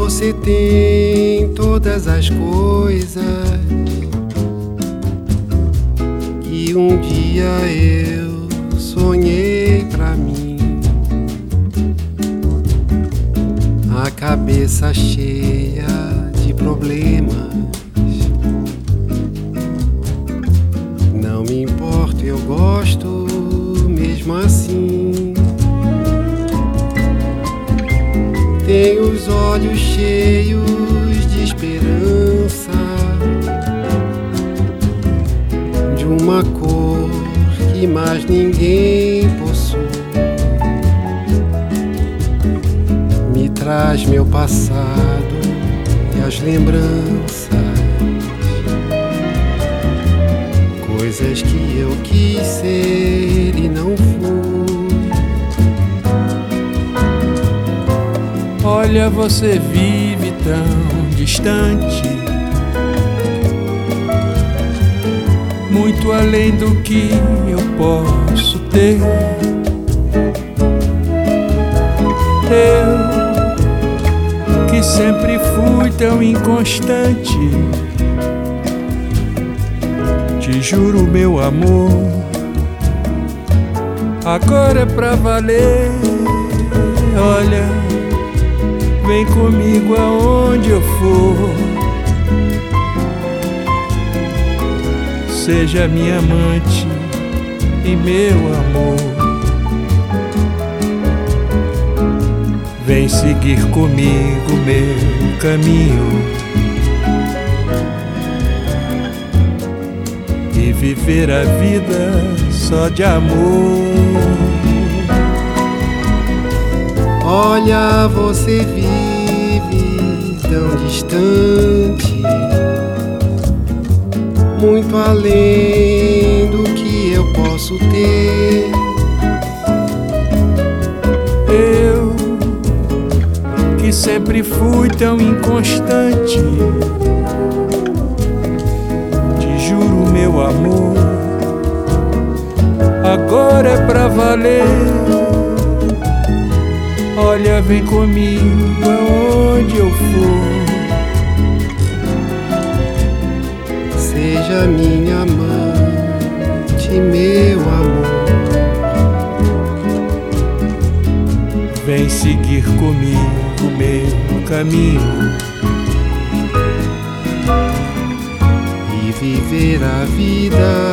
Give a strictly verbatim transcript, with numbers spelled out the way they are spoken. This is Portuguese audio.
você tem todas as coisas que um dia eu sonhei pra mim. A cabeça cheia de problemas, não me importo, eu gosto mesmo assim. Tenho os olhos cheios de esperança, de uma cor que mais ninguém possui. Me traz meu passado e as lembranças, coisas que eu quis ser e não fui. Olha, você vive tão distante, muito além do que eu posso ter. Eu, que sempre fui tão inconstante, te juro, meu amor, agora é pra valer. Olha, vem comigo aonde eu for, seja minha amante e meu amor. Vem seguir comigo meu caminho e viver a vida só de amor. Olha, você vive tão distante, muito além do que eu posso ter. Eu, que sempre fui tão inconstante, te juro, meu amor, agora é pra valer. Olha, vem comigo aonde eu for, seja minha amante, meu amor. Vem seguir comigo meu caminho e viver a vida